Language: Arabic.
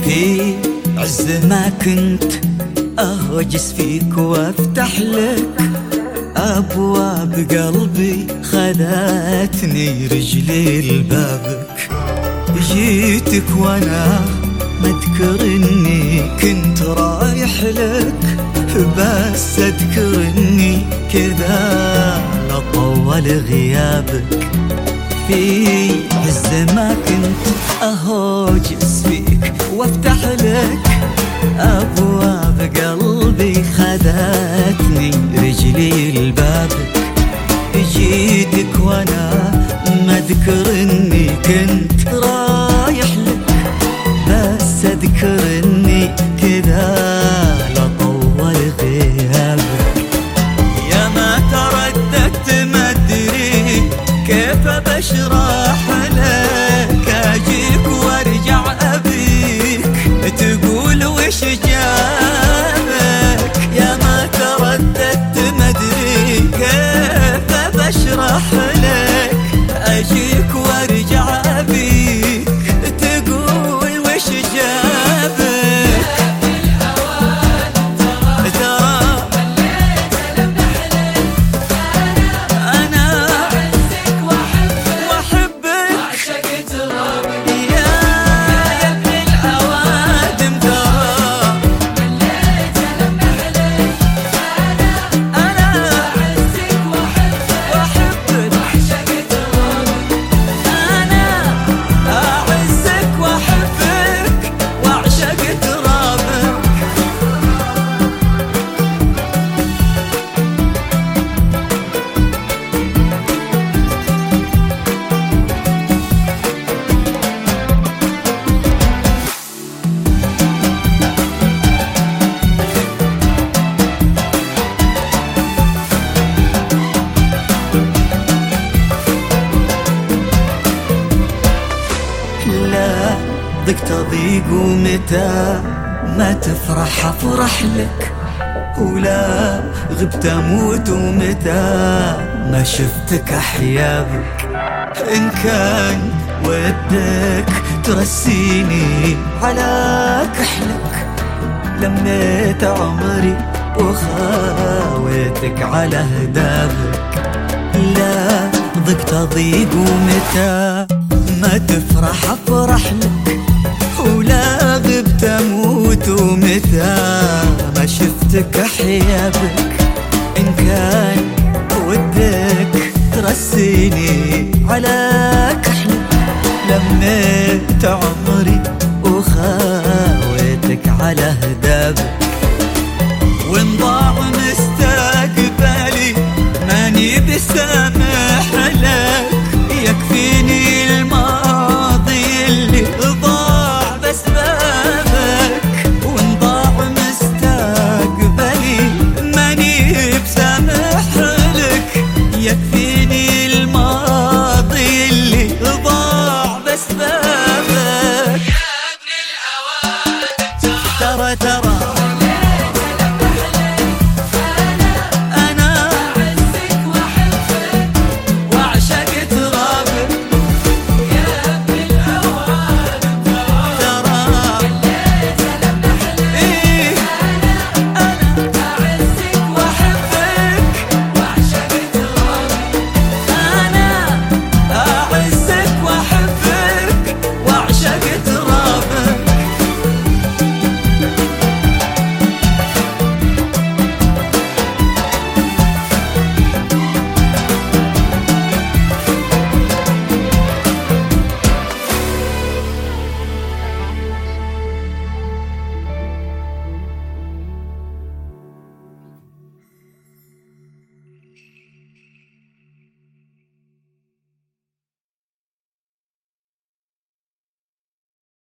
في عز ما كنت أهوجس فيك وافتح لك أبواب قلبي، خذتني رجلي لبابك. جيتك وانا ما اذكر اني كنت رايح لك، بس اذكر اني كذا لطول غيابك. في عز ما كنت اهوجس فيك وافتح لك ابواب قلبي، خذتني رجلي لبابك. جيتك وانا ما اذكر اني كنت رايح لك، بس اذكر اني كذا لطول غيابك. يا ما ترددت ما ادري كيف بشرح لك، اجيك وارجع ابيك تقول وش جابك. يا ما ترددت ما ادري كيف بشرح لك، اجيك وارجع ابيك تقول وش جابك. ترى انا اعزك واحبك وعشقت رابك. يا ابن العوادم ترى مليت لما حليت. انا اعزك واحبك وعشقت رابك. انا اعزك واحبك وعشقت رابك. لا ضقت ضيق ومتى ما تفرح افرح لك، ولا غبت اموت ومتى ما شفتك احيا بك. ان كان ودك ترسيني على كحلك، لميت عمري وخاويتك على هدابك. لا ضقت ضيق ومتى ما تفرح افرح لك، ولا غبت اموت ومتى ما شفتك احيا بك. ان كان ودك ترسيني على كحلك، لميت عمري وخاويتك على هدابك. وان ضاع مستقبلي ماني بسامح لك، يكفيني الماضي اللي ضاع بسببك. وان ضاع مستقبلي ماني بسامح لك، يكفيني الماضي اللي ضاع بسببك. يا ابن العواد